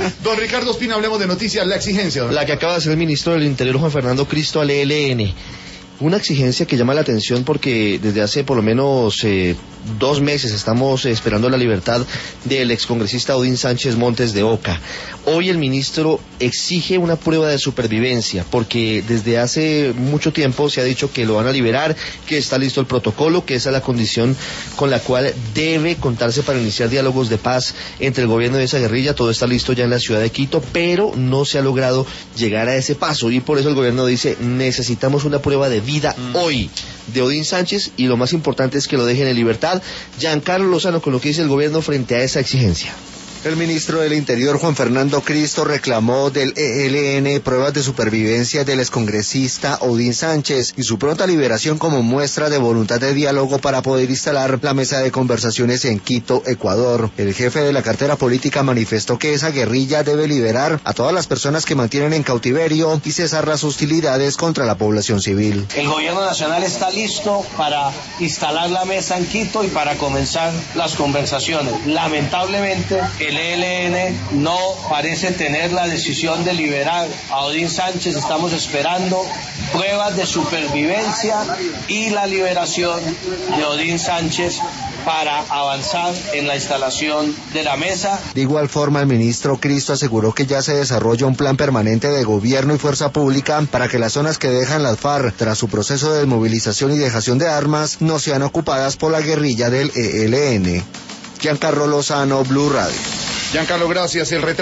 Don Ricardo Ospina, hablemos de noticias, la exigencia. La que acaba de hacer el ministro del Interior, Juan Fernando Cristo, al ELN. Una exigencia que llama la atención porque desde hace por lo menos 2 meses estamos esperando la libertad del excongresista Odín Sánchez Montes de Oca. Hoy el ministro exige una prueba de supervivencia porque desde hace mucho tiempo se ha dicho que lo van a liberar, que está listo el protocolo, que esa es la condición con la cual debe contarse para iniciar diálogos de paz entre el gobierno y esa guerrilla. Todo está listo ya en la ciudad de Quito, pero no se ha logrado llegar a ese paso y por eso el gobierno dice necesitamos una prueba de vida hoy de Odín Sánchez y lo más importante es que lo dejen en libertad. Giancarlo Lozano con lo que dice el gobierno frente a esa exigencia. El ministro del Interior, Juan Fernando Cristo, reclamó del ELN pruebas de supervivencia del excongresista Odín Sánchez y su pronta liberación como muestra de voluntad de diálogo para poder instalar la mesa de conversaciones en Quito, Ecuador. El jefe de la cartera política manifestó que esa guerrilla debe liberar a todas las personas que mantienen en cautiverio y cesar las hostilidades contra la población civil. El gobierno nacional está listo para instalar la mesa en Quito y para comenzar las conversaciones. Lamentablemente, el ELN no parece tener la decisión de liberar a Odín Sánchez. Estamos esperando pruebas de supervivencia y la liberación de Odín Sánchez para avanzar en la instalación de la mesa. De igual forma, el ministro Cristo aseguró que ya se desarrolla un plan permanente de gobierno y fuerza pública para que las zonas que dejan las FARC tras su proceso de desmovilización y dejación de armas no sean ocupadas por la guerrilla del ELN. Giancarlo Lozano, Blue Radio. Giancarlo, gracias. El